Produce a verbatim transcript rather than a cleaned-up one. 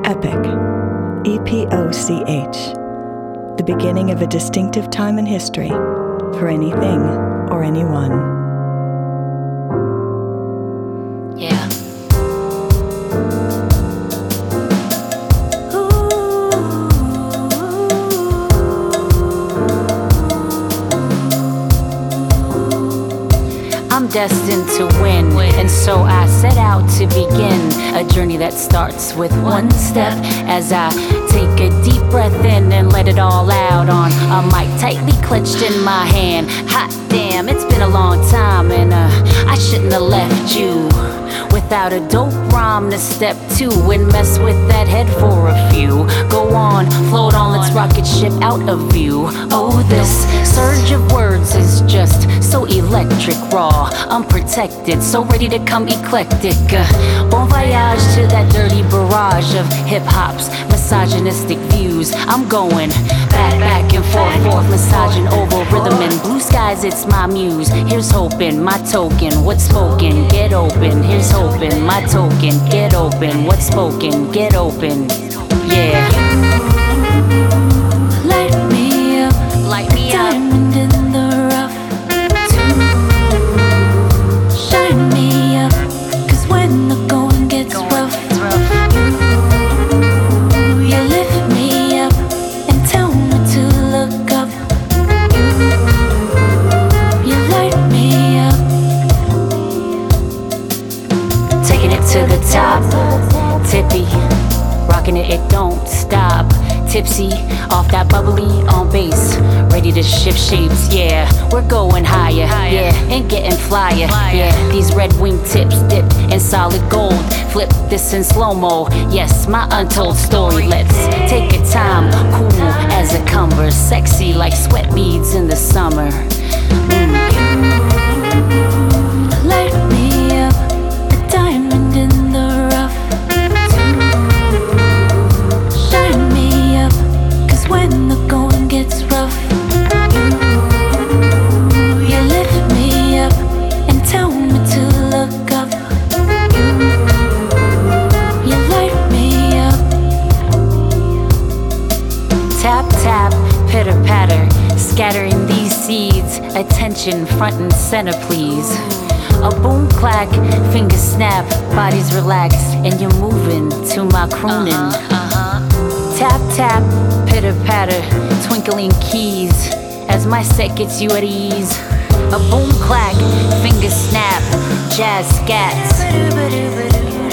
Epoch, E P O C H, the beginning of a distinctive time in history for anything or anyone. Yeah. I'm destined to win, and so I set out to begin a journey that starts with one step. As I take a deep breath in and let it all out on a mic tightly clutched in my hand. Hot damn, it's been a long time, and uh, I shouldn't have left you without a dope rhyme to step to and mess with that head for a few. Go on, float on, let's rocket ship out of view. Oh, this surge of words is just so electric, raw, unprotected, so ready to come eclectic. Uh, bon voyage to that dirty barrage of hip-hop's misogynistic views. I'm going back, back and forth, forth, massaging over rhythm and blue skies, it's my muse. Here's hoping, my token, what's spoken, get open. Here's hoping, my token, get open. What's spoken, get open. Yeah. Light me up, Light me up. diamond in the rough. Shine me up, cause when the going gets rough, you lift me up and tell me to look up. You light me up, Taking it to the top, tippy, rocking it, it don't stop. Tipsy, off that bubbly on bass, ready to shift shapes, yeah. We're going higher, yeah, and getting flyer, yeah. These red wing tips dipped in solid gold. Flip this in slow-mo, yes, my untold story. Let's take a time, cool as a cumber, sexy like sweat beads in the summer. Mm. light me up, a diamond in the rough. Shine me up, cause when the going gets rough, you lift me up and tell me to look up. You light me up. Tap, tap, pitter patter, scattering these seeds. Attention, front and center, please. A boom clack, fingers snap, bodies relax, and you're moving to my crooning. Uh-huh. Tap, tap, pitter patter, twinkling keys as my set gets you at ease. A boom clack, fingers snap, jazz scats.